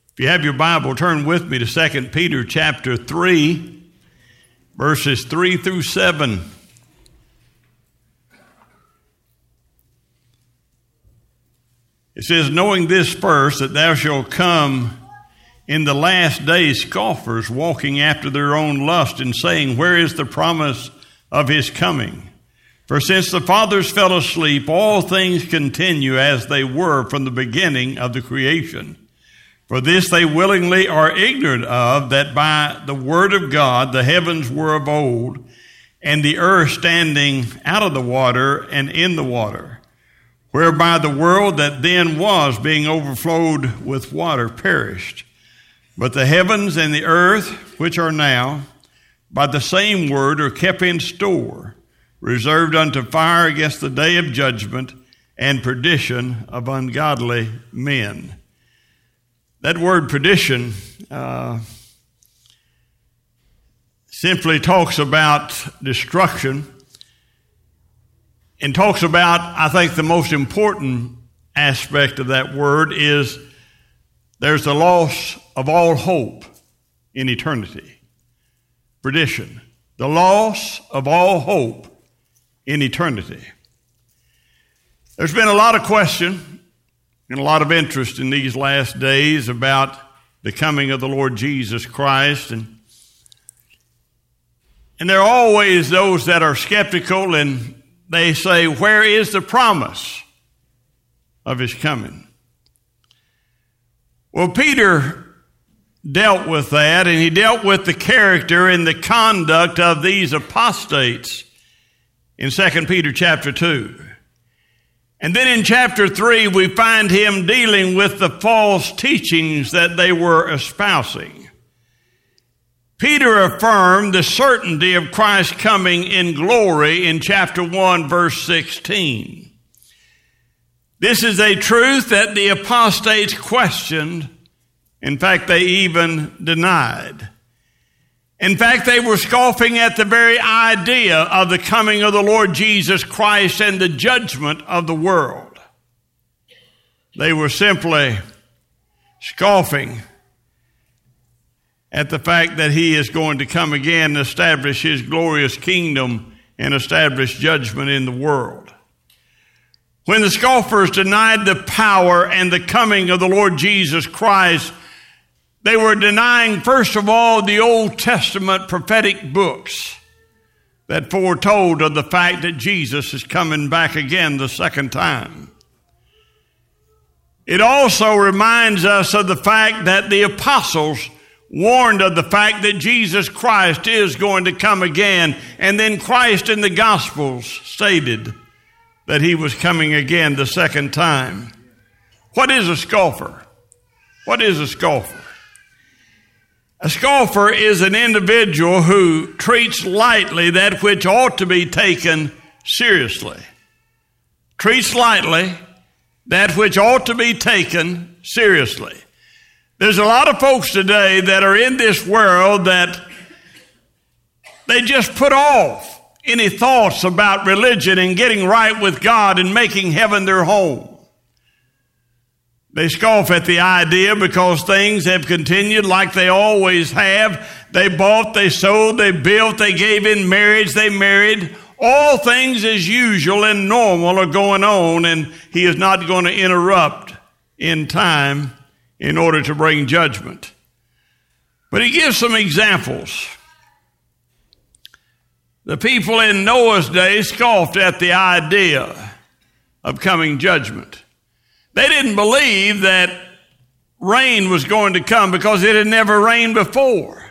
If you have your Bible, turn with me to 2 Peter chapter 3, verses 3 through 7. It says, knowing this first, that thou shalt come in the last days scoffers, walking after their own lust, and saying, where is the promise of his coming? For since the fathers fell asleep, all things continue as they were from the beginning of the creation. For this they willingly are ignorant of, that by the word of God the heavens were of old, and the earth standing out of the water and in the water, whereby the world that then was, being overflowed with water, perished. But the heavens and the earth, which are now, by the same word are kept in store, reserved unto fire against the day of judgment and perdition of ungodly men. That word perdition simply talks about destruction and talks about, I think, the most important aspect of that word is there's the loss of all hope in eternity. Perdition, the loss of all hope in eternity. There's been a lot of question and a lot of interest in these last days about the coming of the Lord Jesus Christ. And there are always those that are skeptical, and they say, where is the promise of his coming? Well, Peter dealt with that, and he dealt with the character and the conduct of these apostates in 2 Peter chapter 2. And then in chapter 3, we find him dealing with the false teachings that they were espousing. Peter affirmed the certainty of Christ's coming in glory in chapter 1, verse 16. This is a truth that the apostates questioned. In fact, they even denied. In fact, they were scoffing at the very idea of the coming of the Lord Jesus Christ and the judgment of the world. They were simply scoffing at the fact that he is going to come again and establish his glorious kingdom and establish judgment in the world. When the scoffers denied the power and the coming of the Lord Jesus Christ, they were denying, first of all, the Old Testament prophetic books that foretold of the fact that Jesus is coming back again the second time. It also reminds us of the fact that the apostles warned of the fact that Jesus Christ is going to come again, and then Christ in the Gospels stated that he was coming again the second time. What is a scoffer? What is a scoffer? A scoffer is an individual who treats lightly that which ought to be taken seriously. Treats lightly that which ought to be taken seriously. There's a lot of folks today that are in this world that they just put off any thoughts about religion and getting right with God and making heaven their home. They scoff at the idea because things have continued like they always have. They bought, they sold, they built, they gave in marriage, they married. All things as usual and normal are going on, and he is not going to interrupt in time in order to bring judgment. But he gives some examples. The people in Noah's day scoffed at the idea of coming judgment. They didn't believe that rain was going to come because it had never rained before.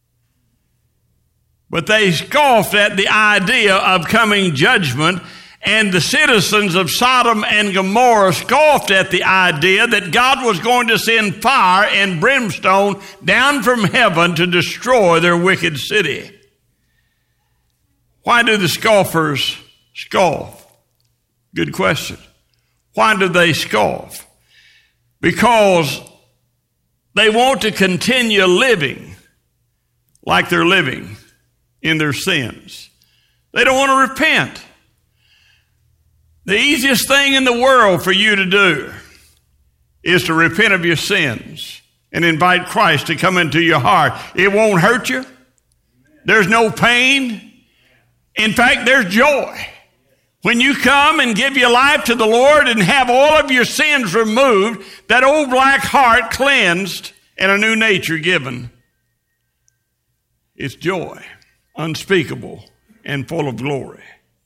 But they scoffed at the idea of coming judgment, and the citizens of Sodom and Gomorrah scoffed at the idea that God was going to send fire and brimstone down from heaven to destroy their wicked city. Why do the scoffers scoff? Good question. Why do they scoff? Because they want to continue living like they're living in their sins. They don't want to repent. The easiest thing in the world for you to do is to repent of your sins and invite Christ to come into your heart. It won't hurt you. There's no pain. In fact, there's joy. When you come and give your life to the Lord and have all of your sins removed, that old black heart cleansed and a new nature given, it's joy, unspeakable and full of glory.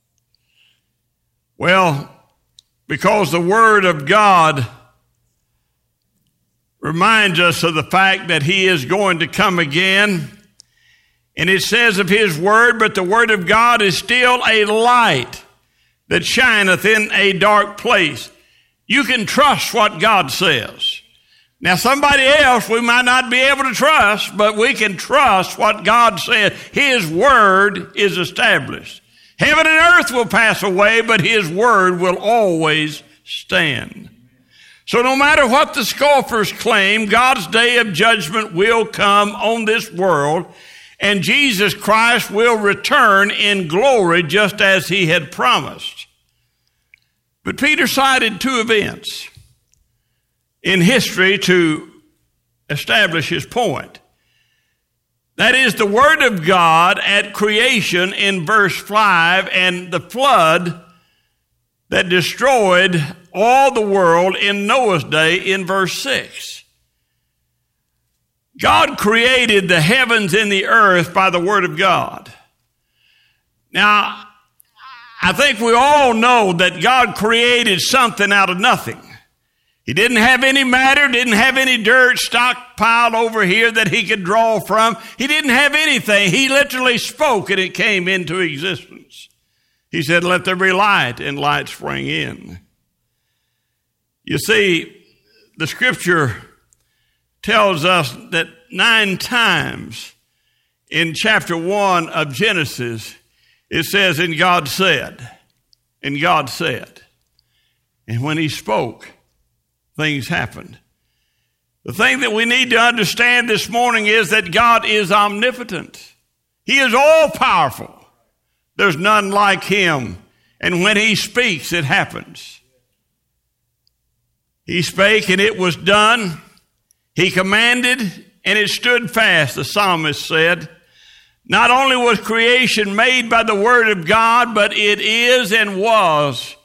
Well, because the Word of God reminds us of the fact that He is going to come again. And it says of His Word, but the Word of God is still a light that shineth in a dark place. You can trust what God says. Now, somebody else we might not be able to trust, but we can trust what God says. His Word is established. Heaven and earth will pass away, but His Word will always stand. So no matter what the scoffers claim, God's day of judgment will come on this world, and Jesus Christ will return in glory just as He had promised. But Peter cited two events in history to establish his point. That is the Word of God at creation in verse 5 and the flood that destroyed all the world in Noah's day in verse 6. God created the heavens and the earth by the Word of God. Now, I think we all know that God created something out of nothing. He didn't have any matter, didn't have any dirt stockpiled over here that He could draw from. He didn't have anything. He literally spoke and it came into existence. He said, "Let there be light," and light sprang in. You see, the Scripture tells us that 9 times in chapter 1 of Genesis, it says, "And God said," and God said. And when He spoke, things happened. The thing that we need to understand this morning is that God is omnipotent. He is all-powerful. There's none like Him. And when He speaks, it happens. He spake and it was done. He commanded and it stood fast, the psalmist said. Not only was creation made by the Word of God, but it is and was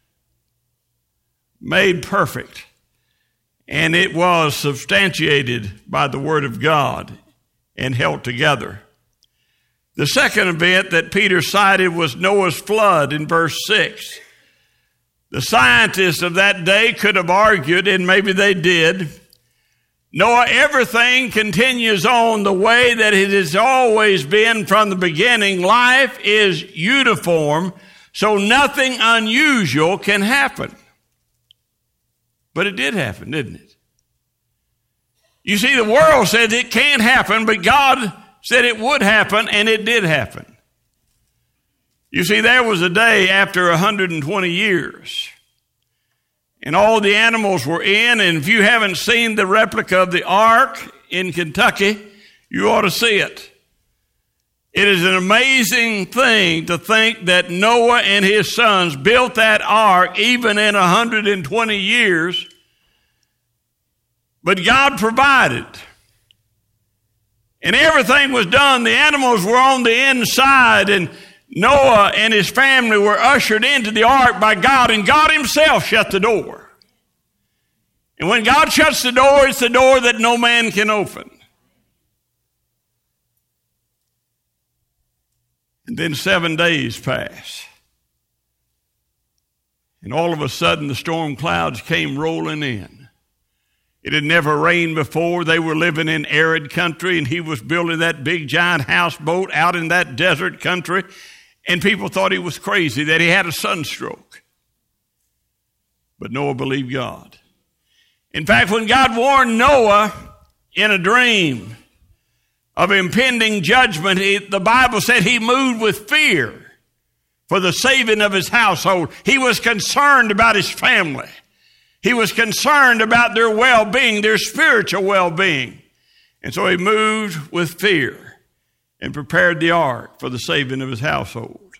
made perfect. And it was substantiated by the Word of God and held together. The second event that Peter cited was Noah's flood in verse 6. The scientists of that day could have argued, and maybe they did, Noah, everything continues on the way that it has always been from the beginning. Life is uniform, so nothing unusual can happen. But it did happen, didn't it? You see, the world said it can't happen, but God said it would happen, and it did happen. You see, there was a day after 120 years, and all the animals were in, and if you haven't seen the replica of the ark in Kentucky, you ought to see it. It is an amazing thing to think that Noah and his sons built that ark even in 120 years, but God provided. And everything was done. The animals were on the inside, and Noah and his family were ushered into the ark by God, and God Himself shut the door. And when God shuts the door, it's the door that no man can open. And then 7 days pass. And all of a sudden, the storm clouds came rolling in. It had never rained before. They were living in arid country, and he was building that big giant houseboat out in that desert country. And people thought he was crazy, that he had a sunstroke. But Noah believed God. In fact, when God warned Noah in a dream of impending judgment, the Bible said he moved with fear for the saving of his household. He was concerned about his family. He was concerned about their well-being, their spiritual well-being. And so he moved with fear and prepared the ark for the saving of his household.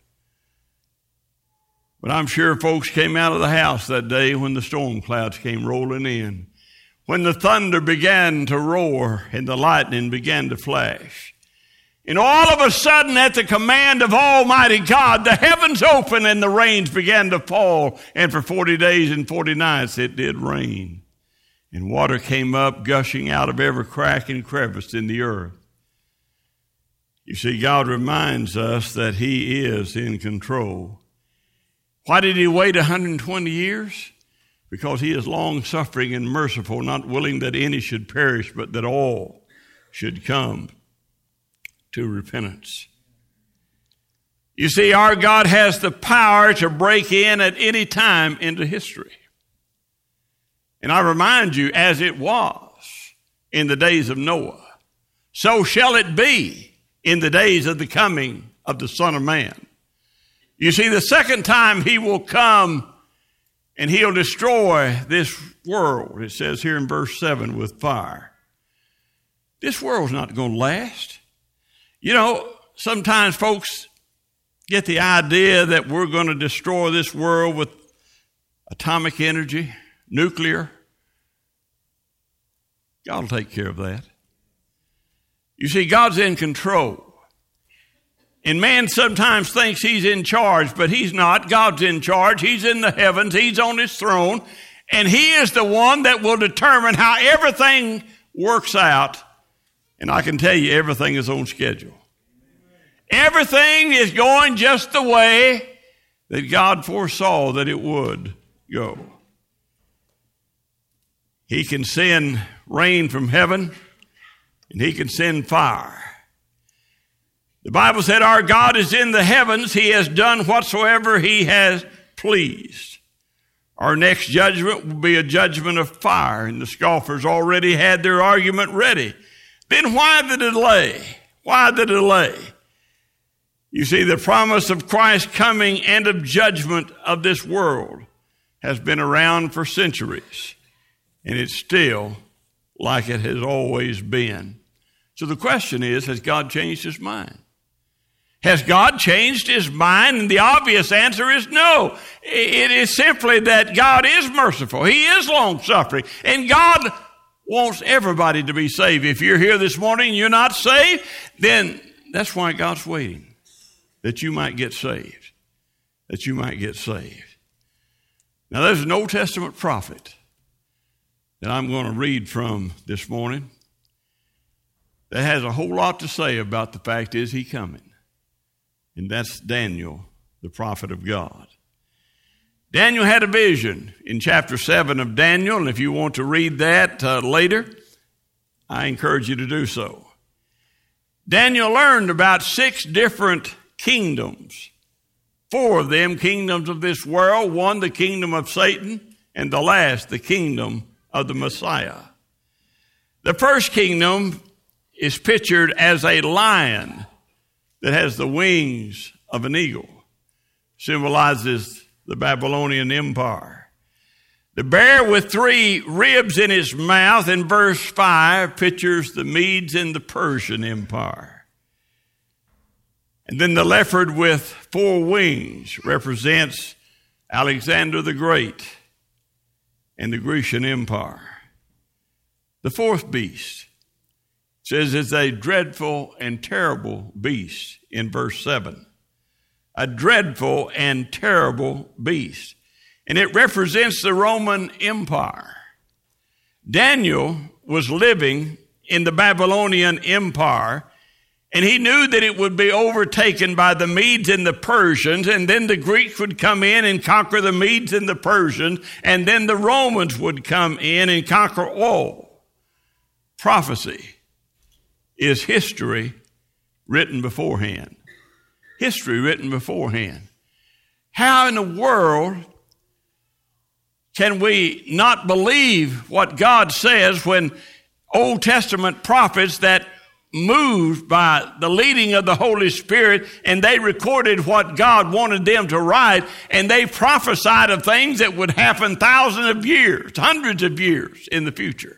But I'm sure folks came out of the house that day when the storm clouds came rolling in. when the thunder began to roar and the lightning began to flash. And all of a sudden, at the command of Almighty God, the heavens opened and the rains began to fall. And for 40 days and 40 nights it did rain. And water came up, gushing out of every crack and crevice in the earth. You see, God reminds us that He is in control. Why did He wait 120 years? Because He is long-suffering and merciful, not willing that any should perish, but that all should come to repentance. You see, our God has the power to break in at any time into history. And I remind you, as it was in the days of Noah, so shall it be in the days of the coming of the Son of Man. You see, the second time He will come and He'll destroy this world, it says here in verse 7, with fire. This world's not going to last. You know, sometimes folks get the idea that we're going to destroy this world with atomic energy, nuclear. God will take care of that. You see, God's in control. And man sometimes thinks he's in charge, but he's not. God's in charge. He's in the heavens. He's on His throne. And He is the one that will determine how everything works out. And I can tell you, everything is on schedule. Everything is going just the way that God foresaw that it would go. He can send rain from heaven, and He can send fire. The Bible said our God is in the heavens. He has done whatsoever He has pleased. Our next judgment will be a judgment of fire, and the scoffers already had their argument ready. Then why the delay? Why the delay? You see, the promise of Christ's coming and of judgment of this world has been around for centuries, and it's still like it has always been. So the question is, has God changed His mind? Has God changed His mind? And the obvious answer is no. It is simply that God is merciful. He is long-suffering. And God wants everybody to be saved. If you're here this morning and you're not saved, then that's why God's waiting, that you might get saved. That you might get saved. Now, there's an Old Testament prophet that I'm going to read from this morning that has a whole lot to say about the fact is He coming. And that's Daniel, the prophet of God. Daniel had a vision in chapter 7 of Daniel, and if you want to read that later, I encourage you to do so. Daniel learned about 6 different kingdoms. 4 of them kingdoms of this world, 1 the kingdom of Satan, and the last the kingdom of the Messiah. The first kingdom is pictured as a lion that has the wings of an eagle, symbolizes the Babylonian Empire. The bear with 3 ribs in his mouth in verse 5 pictures the Medes and the Persian Empire. And then the leopard with 4 wings represents Alexander the Great and the Grecian Empire. The 4th beast says it's a dreadful and terrible beast in verse 7. A dreadful and terrible beast. And it represents the Roman Empire. Daniel was living in the Babylonian Empire, and he knew that it would be overtaken by the Medes and the Persians, and then the Greeks would come in and conquer the Medes and the Persians, and then the Romans would come in and conquer all. Prophecy is history written beforehand. History written beforehand. How in the world can we not believe what God says when Old Testament prophets that moved by the leading of the Holy Spirit, and they recorded what God wanted them to write, and they prophesied of things that would happen thousands of years, hundreds of years in the future.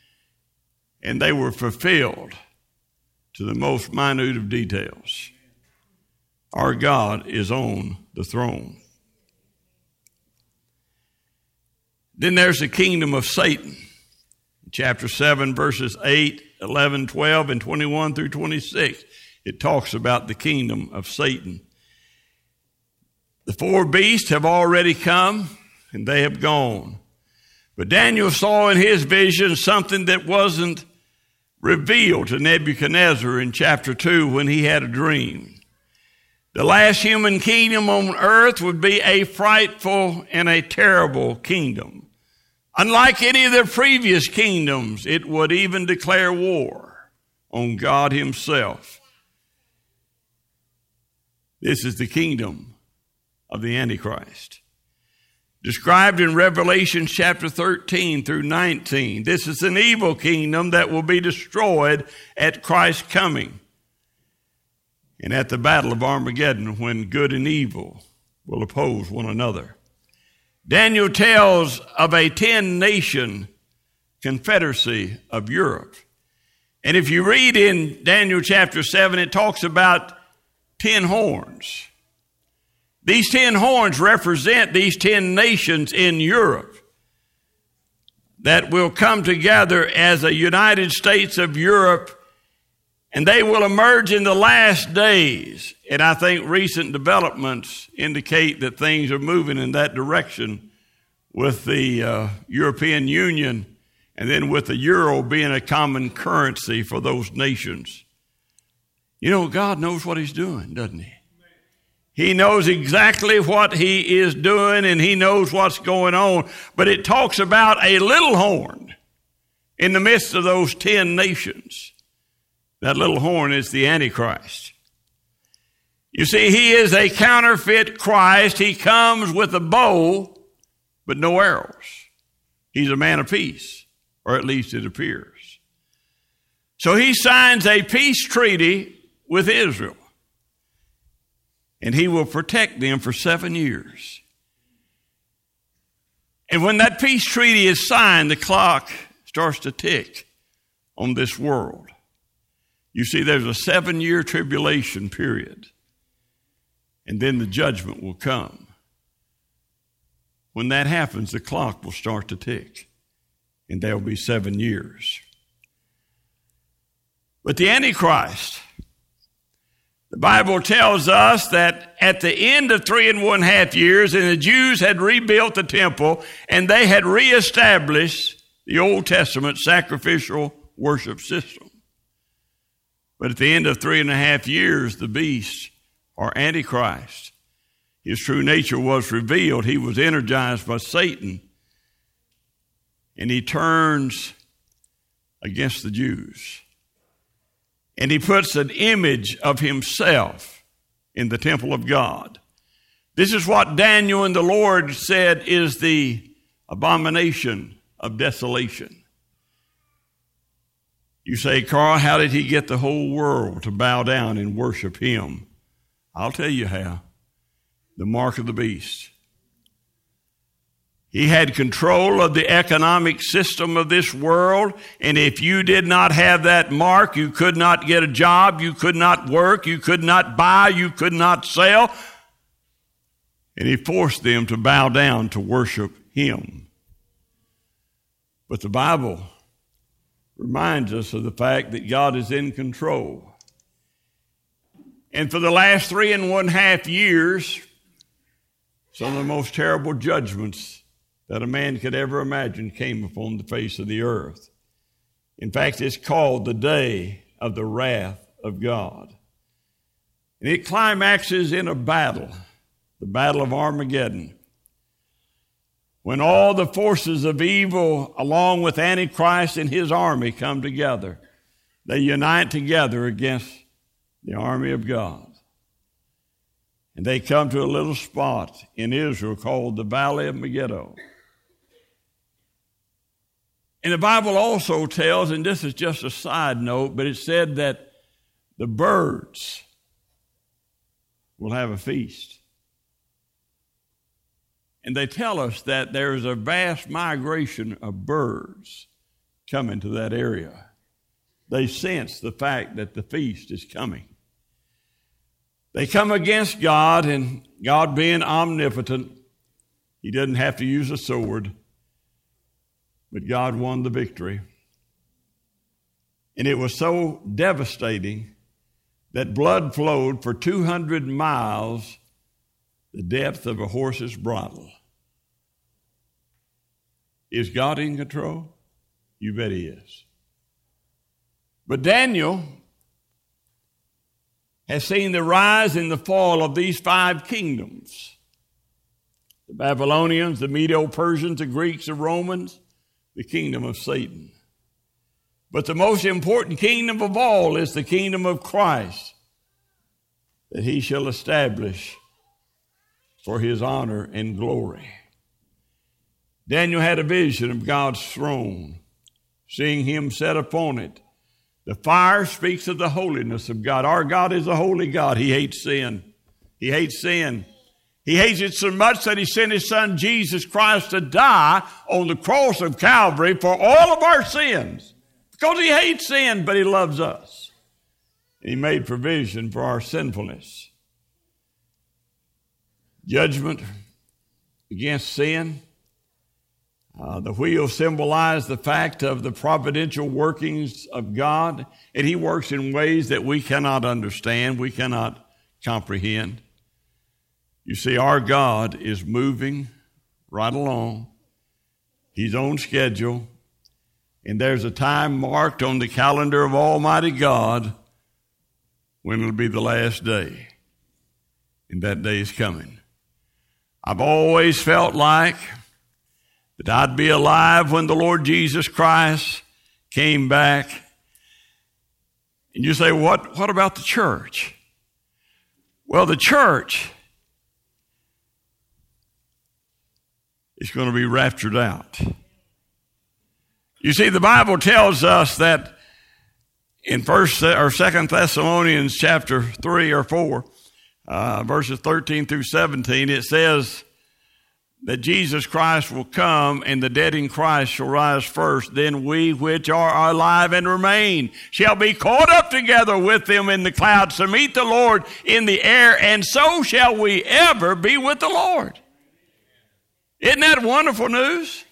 And they were fulfilled to the most minute of details. Our God is on the throne. Then there's the kingdom of Satan. Chapter 7, verses 8, 11, 12, and 21 through 26, it talks about the kingdom of Satan. The four beasts have already come, and they have gone. But Daniel saw in his vision something that wasn't revealed to Nebuchadnezzar in chapter 2 when he had a dream. The last human kingdom on earth would be a frightful and a terrible kingdom. Unlike any of the previous kingdoms, it would even declare war on God himself. This is the kingdom of the Antichrist. Described in Revelation chapter 13 through 19, this is an evil kingdom that will be destroyed at Christ's coming and at the battle of Armageddon, when good and evil will oppose one another. Daniel tells of a 10-nation confederacy of Europe. And if you read in Daniel chapter 7, it talks about 10 horns. These 10 horns represent these 10 nations in Europe that will come together as a United States of Europe, and they will emerge in the last days. And I think recent developments indicate that things are moving in that direction with the European Union, and then with the euro being a common currency for those nations. You know, God knows what he's doing, doesn't he? He knows exactly what he is doing, and he knows what's going on. But it talks about a little horn in the midst of those 10 nations. That little horn is the Antichrist. You see, he is a counterfeit Christ. He comes with a bow, but no arrows. He's a man of peace, or at least it appears. So he signs a peace treaty with Israel, and he will protect them for 7 years. And when that peace treaty is signed, the clock starts to tick on this world. You see, there's a 7-year tribulation period, and then the judgment will come. When that happens, the clock will start to tick, and there will be 7 years. But the Antichrist, the Bible tells us that at the end of 3.5 years, and the Jews had rebuilt the temple, and they had reestablished the Old Testament sacrificial worship system. But at the end of 3.5 years, the beast, or Antichrist, his true nature was revealed. He was energized by Satan, and he turns against the Jews. And he puts an image of himself in the temple of God. This is what Daniel and the Lord said is the abomination of desolation. You say, Carl, how did he get the whole world to bow down and worship him? I'll tell you how. The mark of the beast. He had control of the economic system of this world, and if you did not have that mark, you could not get a job, you could not work, you could not buy, you could not sell. And he forced them to bow down to worship him. But the Bible reminds us of the fact that God is in control. And for the last 3.5 years, some of the most terrible judgments that a man could ever imagine came upon the face of the earth. In fact, it's called the day of the wrath of God. And it climaxes in a battle, the battle of Armageddon, when all the forces of evil, along with Antichrist and his army, come together. They unite together against the army of God. And they come to a little spot in Israel called the Valley of Megiddo. And the Bible also tells, and this is just a side note, but it said that the birds will have a feast. And they tell us that there is a vast migration of birds coming to that area. They sense the fact that the feast is coming. They come against God, and God being omnipotent, he doesn't have to use a sword, but God won the victory. And it was so devastating that blood flowed for 200 miles the depth of a horse's bridle. Is God in control? You bet he is. But Daniel has seen the rise and the fall of these 5 kingdoms. The Babylonians, the Medo-Persians, the Greeks, the Romans, the kingdom of Satan. But the most important kingdom of all is the kingdom of Christ, that he shall establish for his honor and glory. Daniel had a vision of God's throne, seeing him set upon it. The fire speaks of the holiness of God. Our God is a holy God. He hates sin. He hates sin. He hates it so much that he sent his son Jesus Christ to die on the cross of Calvary for all of our sins. Because he hates sin, but he loves us. He made provision for our sinfulness. Judgment against sin. The wheel symbolized the fact of the providential workings of God, and he works in ways that we cannot understand, we cannot comprehend. You see, our God is moving right along. He's on schedule, and there's a time marked on the calendar of Almighty God when it'll be the last day, and that day is coming. I've always felt like that I'd be alive when the Lord Jesus Christ came back. And you say, what about the church? Well, the church is going to be raptured out. You see, the Bible tells us that in 1st or 2nd Thessalonians chapter 3 or 4, verses 13 through 17, it says that Jesus Christ will come and the dead in Christ shall rise first. Then we which are alive and remain shall be caught up together with them in the clouds to meet the Lord in the air, and so shall we ever be with the Lord. Isn't that wonderful news?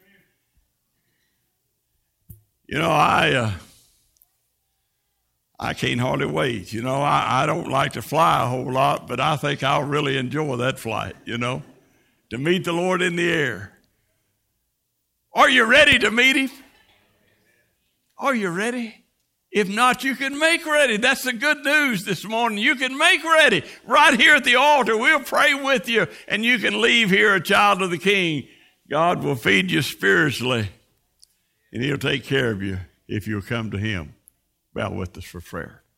You know, I can't hardly wait. You know, I don't like to fly a whole lot, but I think I'll really enjoy that flight, you know, to meet the Lord in the air. Are you ready to meet him? Are you ready? If not, you can make ready. That's the good news this morning. You can make ready right here at the altar. We'll pray with you, and you can leave here a child of the King. God will feed you spiritually, and he'll take care of you if you'll come to him. Bow with us for prayer.